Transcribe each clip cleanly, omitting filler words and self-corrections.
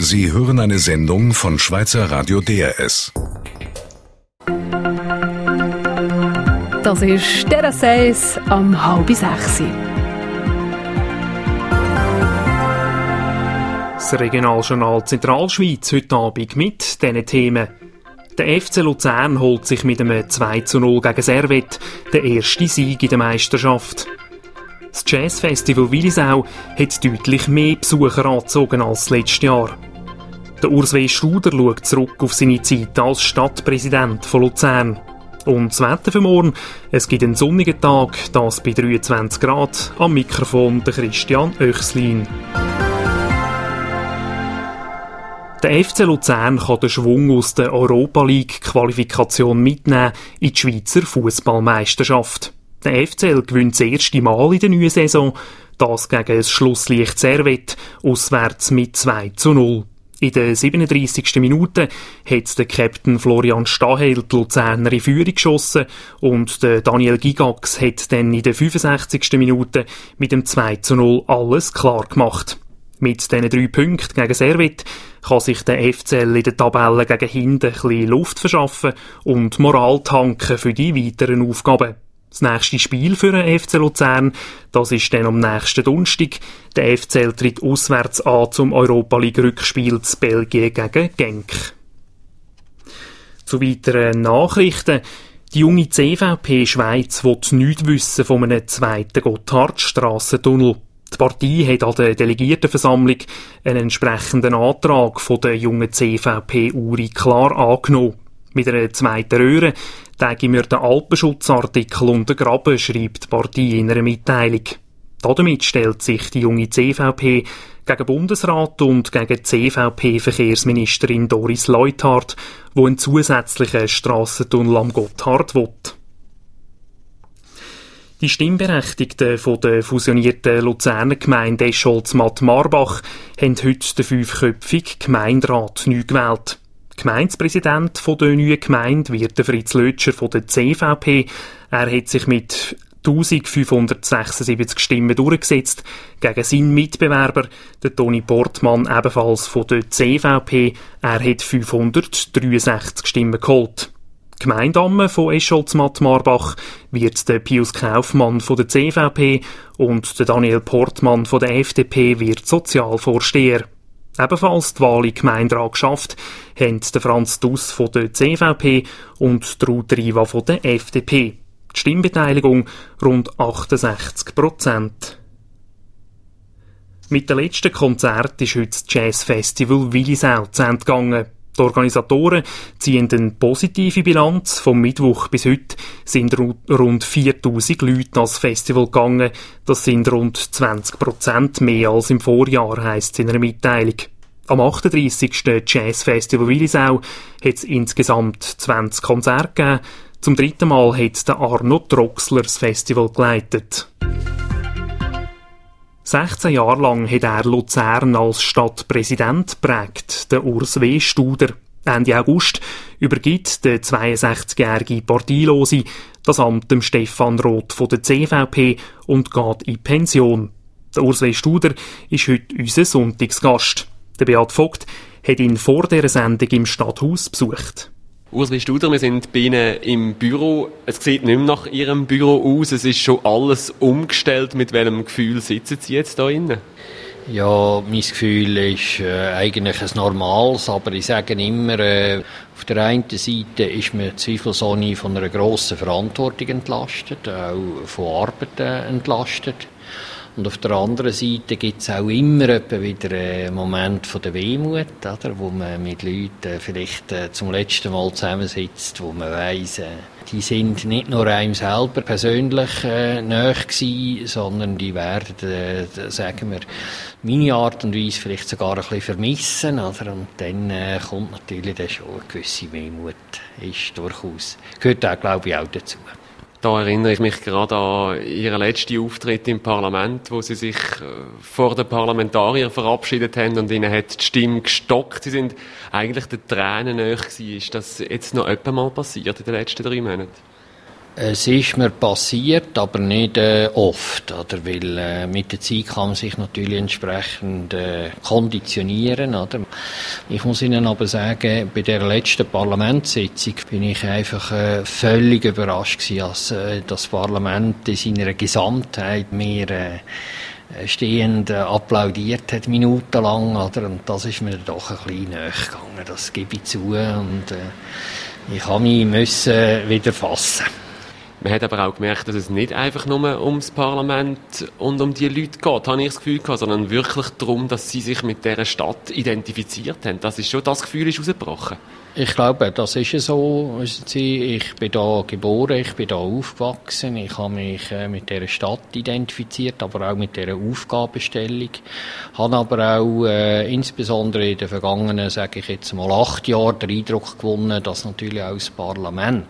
Sie hören eine Sendung von Schweizer Radio DRS. Das ist der Seis am 5:30. Das Regionaljournal Zentralschweiz heute Abend mit diesen Themen. Der FC Luzern holt sich mit einem 2:0 gegen Servette den ersten Sieg in der Meisterschaft. Das Jazzfestival Willisau hat deutlich mehr Besucher angezogen als letztes Jahr. Der Urs W. Studer schaut zurück auf seine Zeit als Stadtpräsident von Luzern. Und das Wetter für morgen: es gibt einen sonnigen Tag, das bei 23 Grad. Am Mikrofon der Christian Oechslin. Der FC Luzern kann den Schwung aus der Europa League-Qualifikation mitnehmen in die Schweizer Fußballmeisterschaft. Der FCL gewinnt das erste Mal in der neuen Saison, das gegen das Schlusslicht Servette, auswärts mit 2:0. In der 37. Minute hat der Captain Florian Stahel die Luzerner in Führung geschossen und der Daniel Gigax hat dann in der 65. Minute mit dem 2:0 alles klar gemacht. Mit diesen 3 Punkten gegen Servette kann sich der FCL in der Tabelle gegen hinten ein bisschen Luft verschaffen und Moral tanken für die weiteren Aufgaben. Das nächste Spiel für den FC Luzern, das ist dann am nächsten Donnerstag. Der FCL tritt auswärts an zum Europa League Rückspiel zu Belgien gegen Genk. Zu weiteren Nachrichten. Die junge CVP Schweiz will nichts wissen von einem zweiten Gotthardstrassentunnel. Die Partei hat an der Delegiertenversammlung einen entsprechenden Antrag von der jungen CVP-Uri klar angenommen. Mit einer zweiten Röhre tägen wir den Alpenschutzartikel untergraben, schreibt die Partei in einer Mitteilung. Damit stellt sich die junge CVP gegen Bundesrat und gegen CVP-Verkehrsministerin Doris Leuthard, die einen zusätzlichen Strassentunnel am Gotthard will. Die Stimmberechtigten von der fusionierten Luzerner Gemeinde Escholz-Matt-Marbach haben heute den 5-köpfigen Gemeinderat neu gewählt. Gemeindepräsident der neuen Gemeinde wird der Fritz Lötscher von der CVP. Er hat sich mit 1576 Stimmen durchgesetzt gegen seinen Mitbewerber, der Toni Portmann, ebenfalls von der CVP. Er hat 563 Stimmen geholt. Gemeindeamme von Escholz-Matt-Marbach wird der Pius Kaufmann von der CVP und der Daniel Portmann von der FDP wird Sozialvorsteher. Ebenfalls die Wahl in Gemeinderat geschafft haben der Franz Duss von der CVP und Ruth Riva von der FDP. Die Stimmbeteiligung rund 68%. Mit dem letzten Konzert ist heute das Jazzfestival Willisau zu Ende gegangen. Die Organisatoren ziehen eine positive Bilanz. Vom Mittwoch bis heute sind rund 4000 Leute ans Festival gegangen. Das sind rund 20% mehr als im Vorjahr, heisst es in einer Mitteilung. Am 38. Jazzfestival Willisau hat es insgesamt 20 Konzerte gegeben. Zum 3. Mal hat der Arno Troxler das Festival geleitet. 16 Jahre lang hat er Luzern als Stadtpräsident geprägt, der Urs W. Studer. Ende August übergibt der 62-jährige Parteilose das Amt dem Stefan Roth von der CVP und geht in Pension. Der Urs W. Studer ist heute unser Sonntagsgast. Der Beat Vogt hat ihn vor dieser Sendung im Stadthaus besucht. Urs W. Studer, wir sind bei Ihnen im Büro. Es sieht nicht mehr nach Ihrem Büro aus. Es ist schon alles umgestellt. Mit welchem Gefühl sitzen Sie jetzt hier drin? Ja, mein Gefühl ist eigentlich ein normales, aber ich sage immer, auf der einen Seite ist man zweifelsohne von einer grossen Verantwortung entlastet, auch von Arbeit entlastet. Und auf der anderen Seite gibt es auch immer wieder einen Moment von der Wehmut, oder, wo man mit Leuten vielleicht zum letzten Mal zusammensitzt, wo man weiss, die sind nicht nur einem selber persönlich nahe gewesen, sondern die werden, sagen wir, meine Art und Weise vielleicht sogar ein bisschen vermissen. Oder? Und dann kommt natürlich dann schon eine gewisse Wehmut, ist durchaus, gehört auch, glaube ich, auch dazu. Da erinnere ich mich gerade an Ihren letzten Auftritt im Parlament, wo Sie sich vor den Parlamentariern verabschiedet haben und Ihnen hat die Stimme gestockt. Sie sind eigentlich den Tränen nahe gewesen. Ist das jetzt noch etwa mal passiert in den letzten 3 Monaten? Es ist mir passiert, aber nicht oft, oder? Weil mit der Zeit kann man sich natürlich entsprechend konditionieren, oder? Ich muss Ihnen aber sagen, bei der letzten Parlamentssitzung bin ich einfach völlig überrascht gewesen, als das Parlament in seiner Gesamtheit mir stehend applaudiert hat, minutenlang, oder? Und das ist mir doch ein bisschen näher gegangen, das gebe ich zu, und ich habe mich wieder fassen. Man hat aber auch gemerkt, dass es nicht einfach nur ums Parlament und um die Leute geht, habe ich das Gefühl gehabt, sondern wirklich darum, dass sie sich mit dieser Stadt identifiziert haben. Das Gefühl ist rausgebrochen. Ich glaube, das ist so. Ich bin da geboren, ich bin da aufgewachsen, ich habe mich mit dieser Stadt identifiziert, aber auch mit dieser Aufgabenstellung. Habe aber auch insbesondere in den vergangenen, sage ich jetzt mal, 8 Jahren den Eindruck gewonnen, dass natürlich auch das Parlament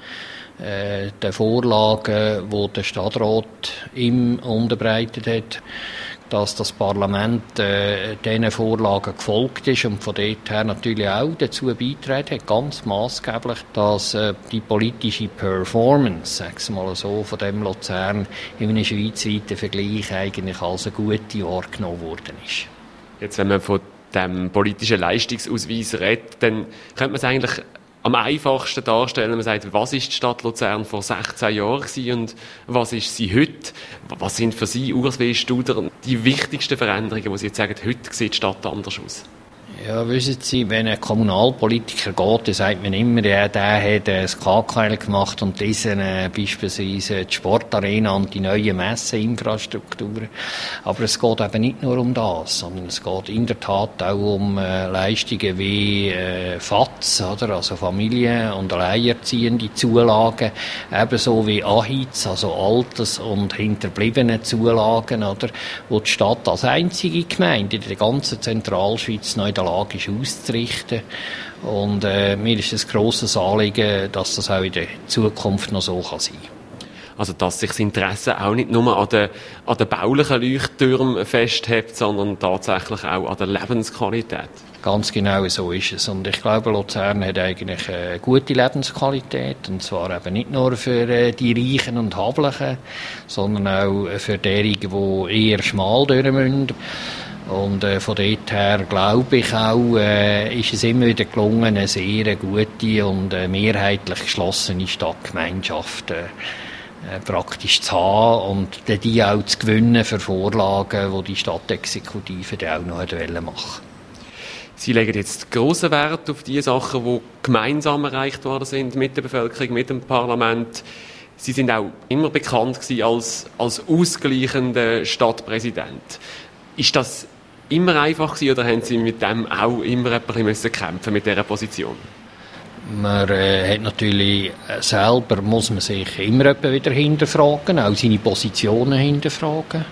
der Vorlagen, die der Stadtrat ihm unterbreitet hat, dass das Parlament diesen Vorlagen gefolgt ist und von dort her natürlich auch dazu beigetragen hat, ganz maßgeblich, dass die politische Performance, sagen wir mal so, von dem Luzern in einem schweizweiten Vergleich eigentlich als eine gute wahrgenommen worden ist. Jetzt, wenn man von dem politischen Leistungsausweis redet, dann könnte man es eigentlich am einfachsten darstellen. Man sagt, was ist die Stadt Luzern vor 16 Jahren gewesen und was ist sie heute? Was sind für Sie, Urs W. Studer, die wichtigsten Veränderungen, wo Sie jetzt sagen, heute sieht die Stadt anders aus? Ja, wissen Sie, wenn ein Kommunalpolitiker geht, dann sagt man immer, ja, der hat das KKL gemacht und diesen beispielsweise die Sportarena und die neuen Messeinfrastrukturen. Aber es geht eben nicht nur um das, sondern es geht in der Tat auch um Leistungen wie FATS, oder? Also Familien- und Alleinerziehende Zulagen, ebenso wie AHIZ, also Alters- und hinterbliebene Zulagen, oder? Wo die Stadt als einzige Gemeinde in der ganzen Zentralschweiz neu in der Lage ist auszurichten. Und mir ist es ein grosses Anliegen, dass das auch in der Zukunft noch so kann sein. Also, dass sich das Interesse auch nicht nur an den baulichen Leuchttürmen festhält, sondern tatsächlich auch an der Lebensqualität. Ganz genau so ist es. Und ich glaube, Luzern hat eigentlich eine gute Lebensqualität. Und zwar eben nicht nur für die Reichen und Hablichen, sondern auch für diejenigen, die eher schmal durch müssen. Und von dort her glaube ich auch, ist es immer wieder gelungen, eine sehr gute und mehrheitlich geschlossene Stadtgemeinschaft praktisch zu haben und die auch zu gewinnen für Vorlagen, die die Stadtexekutive dann auch noch machen wollte. Sie legen jetzt grossen Wert auf die Sachen, die gemeinsam erreicht worden sind mit der Bevölkerung, mit dem Parlament. Sie sind auch immer bekannt gewesen als ausgleichender Stadtpräsident. Ist das immer einfach gewesen, oder haben Sie mit dem auch immer ein bisschen kämpfen mit dieser Position? Man hat natürlich selber, muss man sich immer wieder hinterfragen, auch seine Positionen hinterfragen.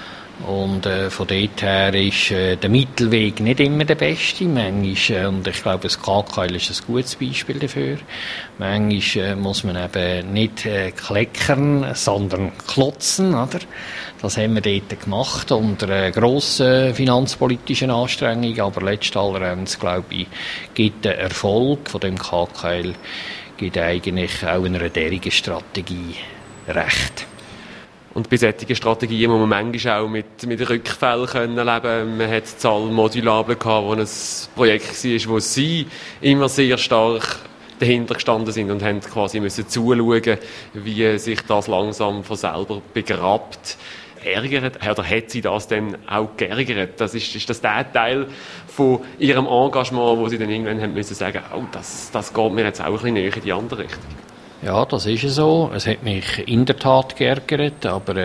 Und von dort her ist der Mittelweg nicht immer der beste. Manchmal, und ich glaube, das KKL ist ein gutes Beispiel dafür, manchmal muss man eben nicht kleckern, sondern klotzen, oder? Das haben wir dort gemacht unter grossen finanzpolitischen Anstrengungen, aber letzten Endes, glaube ich, gibt der Erfolg von dem KKL gibt eigentlich auch einer derartigen Strategie recht. Und bei solchen Strategien muss man manchmal auch mit Rückfällen leben können. Man hat Zahl Modulable gehabt, wo ein Projekt war, wo Sie immer sehr stark dahinter gestanden sind und haben quasi müssen zuschauen, wie sich das langsam von selber begrabt. Ärgert, oder hat Sie das denn auch geärgert? Ist das der Teil von Ihrem Engagement, wo Sie dann irgendwann haben müssen sagen, oh, das geht mir jetzt auch ein bisschen näher in die andere Richtung? Ja, das ist so. Es hat mich in der Tat geärgert, aber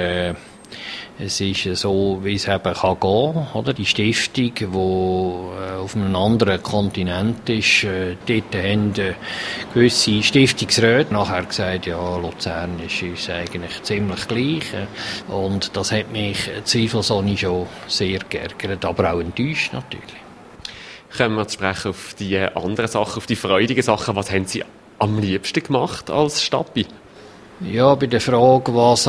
es ist so, wie es eben kann gehen, oder? Die Stiftung, die auf einem anderen Kontinent ist, dort haben gewisse Stiftungsräte nachher gesagt, ja, Luzern ist uns eigentlich ziemlich gleich. Und das hat mich zweifelsohne schon sehr geärgert, aber auch enttäuscht natürlich. Kommen wir zu sprechen auf die anderen Sachen, auf die freudigen Sachen. Was haben Sie am liebsten gemacht als Stadtbi? Ja, bei der Frage, was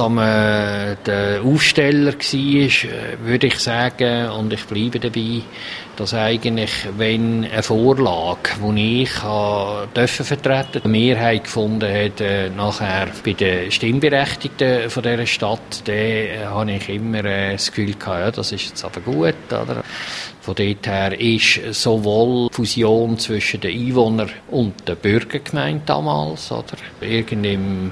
der Aufsteller war, würde ich sagen, und ich bleibe dabei, dass eigentlich, wenn eine Vorlage, die ich vertreten eine Mehrheit gefunden hat, nachher bei den Stimmberechtigten von dieser Stadt, dann habe ich immer das Gefühl gehabt, ja, das ist jetzt aber gut, oder? Von dort her ist sowohl die Fusion zwischen den Einwohnern und der Bürgergemeinde damals, oder? Im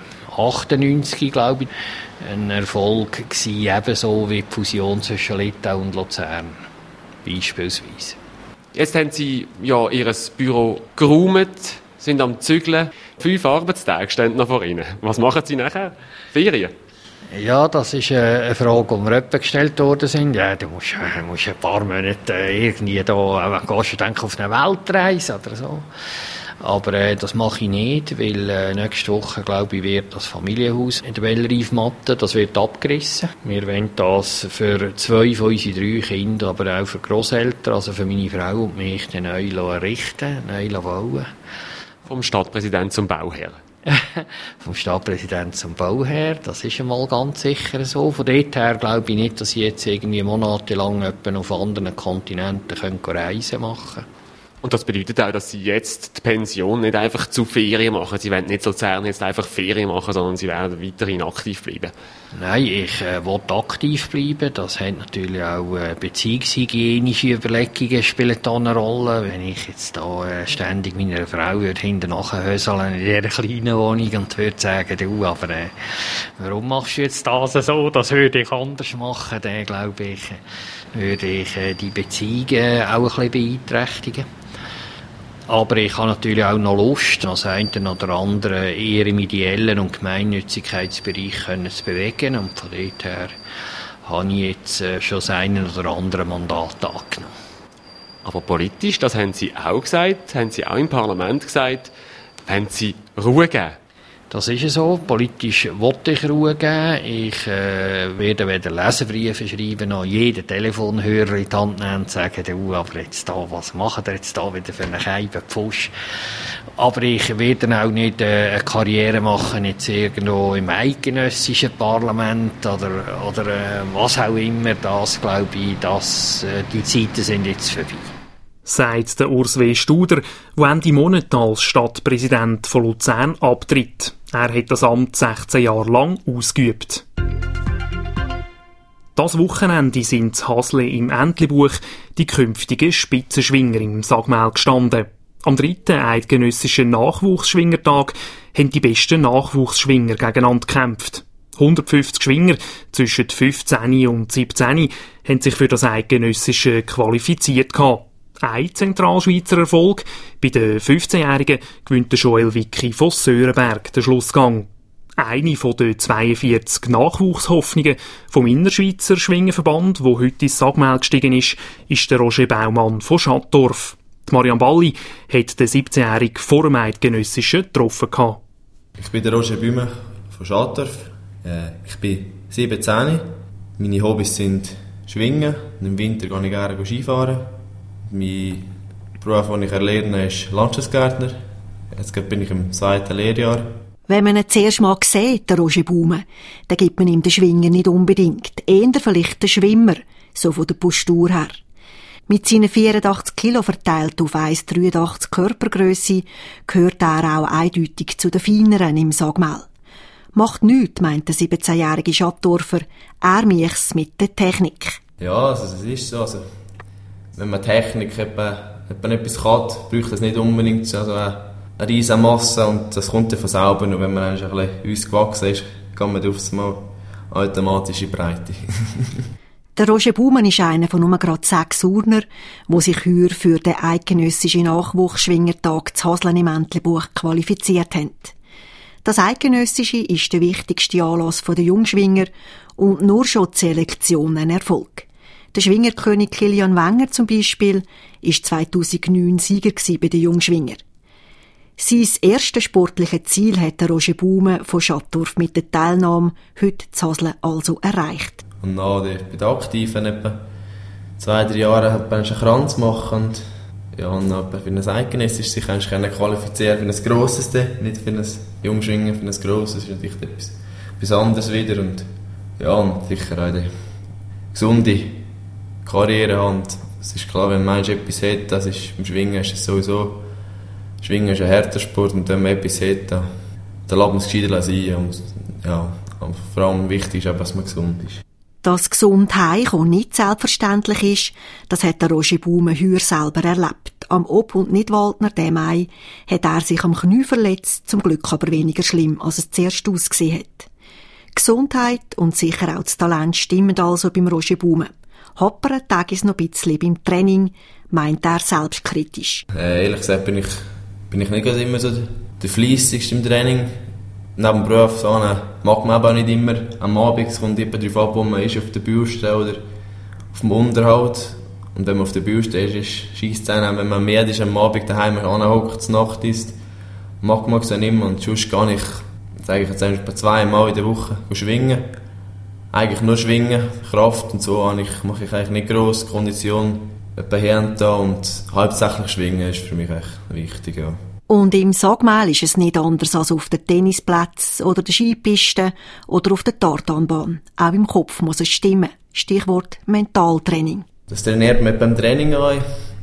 98, glaube ich, ein Erfolg gewesen, ebenso wie die Fusion zwischen Litauen und Luzern, beispielsweise. Jetzt haben Sie ja Ihr Büro geräumt, sind am Zügeln. 5 Arbeitstage stehen noch vor Ihnen. Was machen Sie nachher? Ferien? Ja, das ist eine Frage, die mir öppe gestellt worden sind. Ja, du musst ein paar Monate irgendwie da, gehst du denke auf eine Weltreise oder so. Aber das mache ich nicht, weil nächste Woche, glaube ich, wird das Familienhaus in der Bellerive-Matte, das wird abgerissen. Wir wollen das für 2 von unseren 3 Kindern, aber auch für Grosseltern, also für meine Frau und mich, neu errichten, neu bauen. Vom Stadtpräsident zum Bauherr. Vom Stadtpräsident zum Bauherr, das ist einmal ganz sicher so. Von dort her glaube ich nicht, dass ich jetzt irgendwie monatelang auf anderen Kontinenten Reisen machen können. Und das bedeutet auch, dass Sie jetzt die Pension nicht einfach zu Ferien machen. Sie wollen nicht so Luzern jetzt einfach Ferien machen, sondern Sie werden weiterhin aktiv bleiben. Nein, ich will aktiv bleiben. Das hat natürlich auch beziehungshygienische Überlegungen spielen da eine Rolle. Wenn ich jetzt da ständig meiner Frau hinten nachhöseln in dieser kleinen Wohnung und würde sagen, du, aber warum machst du jetzt das so? Das würde ich anders machen. Dann glaube ich, würde ich die Beziehungen auch ein bisschen beeinträchtigen. Aber ich habe natürlich auch noch Lust, als einen oder anderen eher im ideellen und Gemeinnützigkeitsbereich zu bewegen. Und von dort her habe ich jetzt schon das eine oder andere Mandat angenommen. Aber politisch, das haben Sie auch gesagt, haben Sie auch im Parlament gesagt, wenn Sie Ruhe geben. Das ist so. Politisch wollte ich Ruhe geben. Ich werde weder Leserbriefe schreiben, noch jeden Telefonhörer in die Hand nehmen und sagen, du, aber jetzt da, was macht ihr jetzt da wieder für einen Scheibenpfusch? Aber ich werde auch nicht eine Karriere machen, jetzt irgendwo im eidgenössischen Parlament oder was auch immer. Das glaube ich, die Zeiten sind jetzt vorbei. Sagt der Urs W. Studer, der Ende Monat als Stadtpräsident von Luzern abtritt. Er hat das Amt 16 Jahre lang ausgeübt. Das Wochenende sind in Hasle im Entlebuch die künftigen Spitzenschwinger im Sagmel gestanden. Am 3. eidgenössischen Nachwuchsschwingertag haben die besten Nachwuchsschwinger gegeneinander gekämpft. 150 Schwinger zwischen 15 und 17 haben sich für das Eidgenössische qualifiziert gehabt. Ein Zentralschweizer Erfolg. Bei den 15-Jährigen gewinnt der Joel Wicki von Sörenberg den Schlussgang. Eine von den 42 Nachwuchshoffnungen vom Innerschweizer Schwingerverband, der heute ins Sagmel gestiegen ist der Roger Baumann von Schattdorf. Die Marianne Balli hat den 17-Jährigen vor dem Eidgenössischen getroffen. Ich bin der Roger Baumann von Schattdorf. Ich bin 17. Meine Hobbys sind Schwingen. Im Winter gehe ich gerne Skifahren. Mein Beruf, den ich erlerne, ist Landschaftsgärtner. Jetzt bin ich im 2. Lehrjahr. Wenn man ihn zuerst mal sieht, der Roger Baumann, dann gibt man ihm den Schwinger nicht unbedingt. Eher vielleicht den Schwimmer, so von der Postur her. Mit seinen 84 Kilo verteilt auf 1,83 Körpergrösse gehört er auch eindeutig zu den Feineren im Sagmel. Macht nichts, meint der 17-jährige Schattdorfer. Er miechs mit der Technik. Ja, also es ist so. Also, wenn man Technik etwas kann, braucht es nicht unbedingt eine riesige Masse und das kommt dann von selber. Und wenn man ein bisschen ausgewachsen ist, kann man aufs Mal automatisch in Breite. Der Roger Baumann ist einer von nur gerade 6 Urner, die sich heuer für den eidgenössischen Nachwuchsschwingertag zu Haslen im Entlebuch qualifiziert haben. Das Eidgenössische ist der wichtigste Anlass der Jungschwinger und nur schon die Selektion ein Erfolg. Der Schwingerkönig Kilian Wenger zum Beispiel war 2009 Sieger bei den Jungschwingern. Sein erstes sportliches Ziel hat der Roger Baumann von Schattdorf mit der Teilnahme heute zu Hasle also erreicht. Und nach bei den Aktiven etwa 2-3 Jahre hat man einen Kranz gemacht und Ja, und für ein eidgenössisches sich kannst du qualifizieren für ein grosses, nicht für ein Jungschwingen, für ein grosses, ist natürlich etwas anderes wieder. Und ja, und sicher auch eine gesunde Karriere haben. Es ist klar, wenn man etwas hat, das ist, beim Schwingen ist es sowieso, Schwingen ist ein harter Sport und wenn man etwas hat, dann lässt man es gescheiter sein. Und ja, vor allem wichtig ist auch, dass man gesund ist. Dass gesund heimkommen nicht selbstverständlich ist, das hat der Roger Baumann heuer selber erlebt. Am Ob- und Nidwaldner dem Mai hat er sich am Knie verletzt, zum Glück aber weniger schlimm, als es zuerst ausgesehen hat. Gesundheit und sicher auch das Talent stimmen also beim Roger Baumann. Hoppern Tag ist noch ein bisschen beim Training, meint er selbstkritisch. Ehrlich gesagt bin ich nicht immer so der fleissigste im Training. Neben dem Beruf mag man aber nicht immer am Abend. Es kommt immer darauf ab, wo man ist, auf der Büste oder auf dem Unterhalt. Und wenn man auf der Büste ist scheisst es einem, wenn man mehr ist am Abend daheim anhockt, zur Nacht ist, mag man es dann immer. Und sonst gar nicht, sage ich jetzt etwa 2 Mal in der Woche schwingen. Eigentlich nur schwingen, Kraft und so mache ich eigentlich nicht gross, Kondition etwa hier und da und hauptsächlich schwingen ist für mich echt wichtig, ja. Und im Sagmehl ist es nicht anders als auf den Tennisplätzen oder der Skipiste oder auf der Tartanbahn. Auch im Kopf muss es stimmen. Stichwort Mentaltraining. Das trainiert man beim Training an,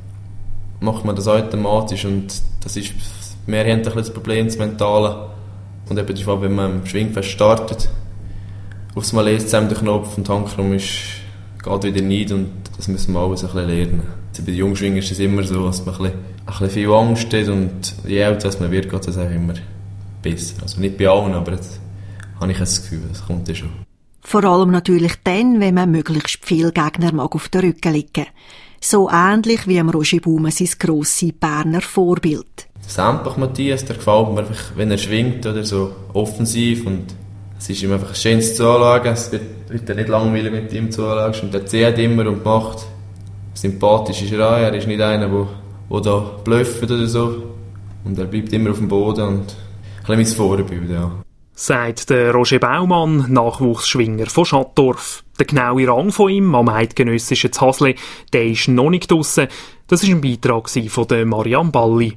macht man das automatisch und das ist mehrheitlich das Problem, das Mentale. Und eben darauf, wenn man im Schwingfest startet, aufs Mal lest zusammen den Knopf und Handkrumm geht wieder nicht und das müssen wir alles ein bisschen lernen. Also bei den Jungschwingen ist es immer so, dass man ein bisschen viel Angst hat und je älter man wird, geht das auch immer besser. Also nicht bei allen, aber jetzt habe ich das Gefühl, das kommt ja schon. Vor allem natürlich dann, wenn man möglichst viele Gegner mag auf den Rücken liegen. So ähnlich wie am Roger Baumann sein grosses Berner Vorbild. Sempach Matthias, der gefällt mir einfach, wenn er schwingt oder so offensiv und es ist ihm einfach ein schönes Zuschauen. Es wird ja nicht langweilig mit ihm zuschauen. Und er zieht immer und macht. Sympathisch ist er auch. Er ist nicht einer, der da blufft oder so. Und er bleibt immer auf dem Boden und ein bisschen mein Vorbild, ja. Sagt der Roger Baumann, Nachwuchsschwinger von Schattdorf. Der genaue Rang von ihm am eidgenössischen Zhasle, der ist noch nicht draussen. Das war ein Beitrag von der Marianne Balli.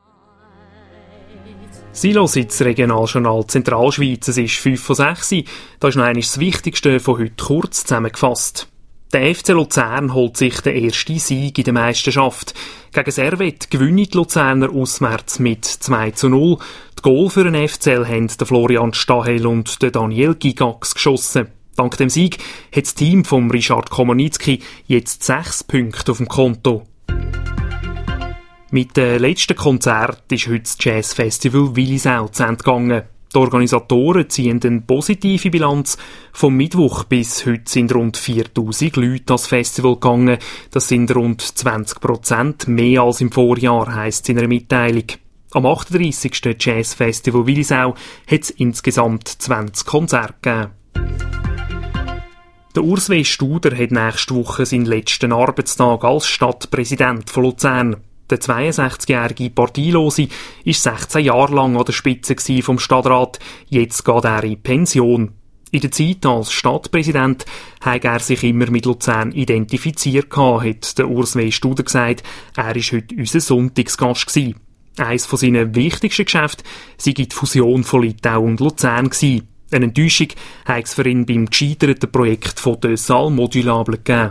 Sie hören das Regionaljournal Zentralschweiz. Es ist 5:06. Das ist noch einmal das Wichtigste von heute kurz zusammengefasst. Der FC Luzern holt sich den ersten Sieg in der Meisterschaft. Gegen Servette gewinnen die Luzerner auswärts mit 2:0. Die Goal für den FCL haben der Florian Stahel und der Daniel Gigax geschossen. Dank dem Sieg hat das Team von Richard Komanitzki jetzt 6 Punkte auf dem Konto. Mit dem letzten Konzert ist heute das Jazzfestival Willisau zu Ende gegangen. Die Organisatoren ziehen eine positive Bilanz. Vom Mittwoch bis heute sind rund 4000 Leute das Festival gegangen. Das sind rund 20% mehr als im Vorjahr, heisst es in einer Mitteilung. Am 38. Jazzfestival Willisau hat es insgesamt 20 Konzerte gegeben. Der Urs W. Studer hat nächste Woche seinen letzten Arbeitstag als Stadtpräsident von Luzern. Der 62-jährige Parteilose war 16 Jahre lang an der Spitze vom Stadtrat. Jetzt geht er in Pension. In der Zeit als Stadtpräsident hat er sich immer mit Luzern identifiziert, hat der Urs W. Studer gesagt. Er war heute unser Sonntagsgast. Eines von seinen wichtigsten Geschäften sei die Fusion von Litau und Luzern gewesen. Eine Enttäuschung hat es für ihn beim gescheiterten Projekt von der Salle Modulable gegeben.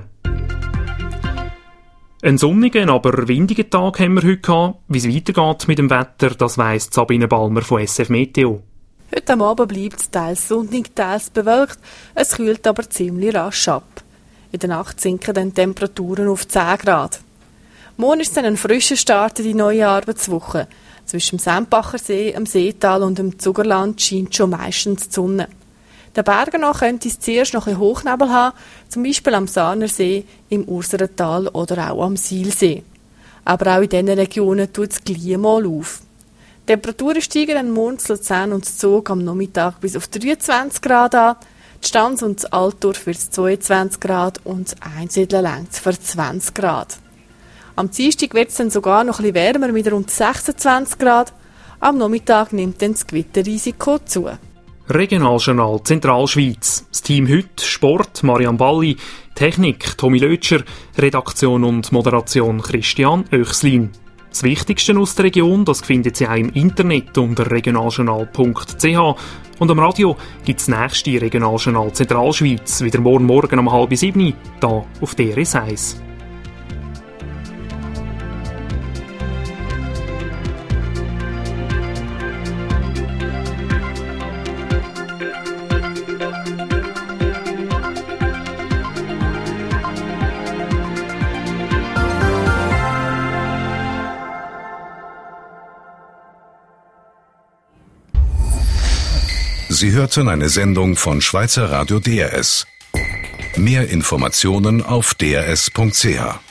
Einen sonnigen, aber windigen Tag haben wir heute gehabt. Wie es weitergeht mit dem Wetter, das weiss Sabine Balmer von SF Meteo. Heute am Abend bleibt es teils sonnig, teils bewölkt. Es kühlt aber ziemlich rasch ab. In der Nacht sinken dann Temperaturen auf 10 Grad. Morgen ist dann ein frischer Start in die neue Arbeitswoche. Zwischen dem Sempacher See, dem Seetal und dem Zugerland scheint schon meistens die Sonne. Den Bergen nach könnte es zuerst noch ein Hochnebel haben, zum Beispiel am Sahnersee, im Urserental oder auch am Sihlsee. Aber auch in diesen Regionen tut es gleich mal auf. Die Temperaturen steigen dann morgen in Luzern und Zug am Nachmittag bis auf 23 Grad an, die Stanz und das Altdorf wird 22 Grad und das Einsiedeln längt für 20 Grad. Am Dienstag wird es dann sogar noch ein bisschen wärmer mit rund 26 Grad. Am Nachmittag nimmt dann das Gewitterrisiko zu. Regionaljournal Zentralschweiz. Das Team heute Sport Marian Balli, Technik Tommy Lötscher, Redaktion und Moderation Christian Oechslin. Das Wichtigste aus der Region, das findet Sie auch im Internet unter regionaljournal.ch. Und am Radio gibt es das nächste Regionaljournal Zentralschweiz wieder morgen um 6:30 hier auf DRS 1. Sie hörten eine Sendung von Schweizer Radio DRS. Mehr Informationen auf drs.ch.